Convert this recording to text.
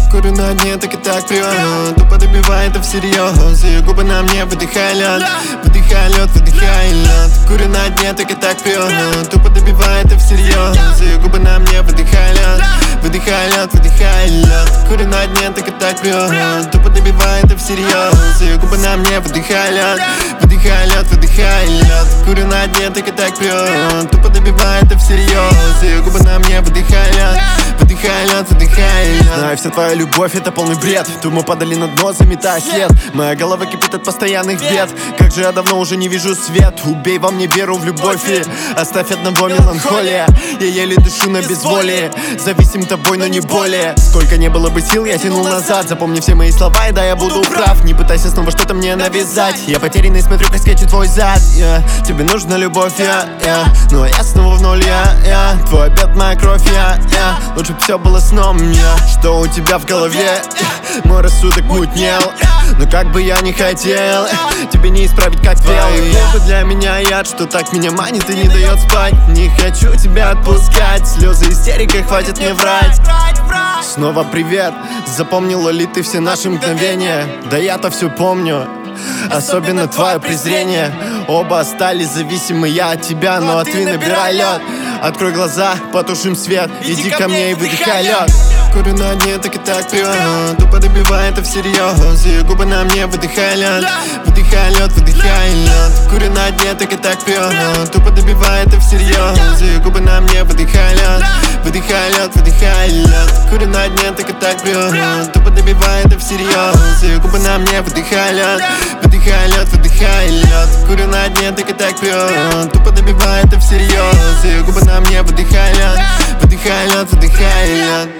Курю на дне, так и так пью. Тупо добивает это всерьез. Ее губы на мне, выдыхай лед. Выдыхай лед, выдыхай лед. Курю на дне, так и так пью. Тупо добивает это всерьез. Ее губы на мне, выдыхай лед. Выдыхай лед, выдыхай лед. Курю на дне, так и так пью. Тупо добивает это всерьез. Ее губы на мне, выдыхай лед. Выдыхай лед, выдыхай лед. Курю на дне, так и так пью. Тупо добивает это всерьез. Ее губы на мне, выдыхай лед. Выдыхай лед, выдыхай лед. Знаю, вся твоя любовь это полный бред. Думаю, падали на дно, заметая след. Моя голова кипит от постоянных бед. Как же я давно уже не вижу свет. Убей во мне веру в любовь и оставь одного меланхолия. Я еле дышу на безволие. Зависим тобой, но не более. Сколько не было бы сил, я тянул назад. Запомни все мои слова, и да, я буду прав. Не пытайся снова что-то мне навязать. Я потерянный, смотрю, как скачет твой зад. Тебе нужна любовь, но я снова в ноль, твой обед, моя кровь, лучше бы все было сном, что у тебя в голове? Мой рассудок мутнел, но как бы я не хотел, тебе не исправить коктейль. Твои для меня яд, что так меня манит и не дает спать. Не хочу тебя отпускать, слезы, истерика, хватит мне врать. Снова привет, запомнила ли ты все наши мгновения? Да я-то все помню, особенно твое презрение. Оба остались зависимы, я от тебя, но ты набирай лед. Открой глаза, потушим свет, иди ко мне и выдыхай лед. Курю на дне, так и так пью. Тупо добивает это всерьез. Ее губы на мне, выдыхай лед. Выдыхай лед, выдыхай лед. Курю на дне, так и так пью. Тупо добивает это всерьез. Ее губы на мне, выдыхай лед. Выдыхай лед, выдыхай лед. Курю на дне, так и так пью. Тупо добивает это всерьез. Ее губы на мне, выдыхай лед. Выдыхай лед, выдыхай лед. Курю на дне, так и так пью. Тупо добивает это всерьез. Ее губы на мне, выдыхай лед. Выдыхай лед, выдыхай лед.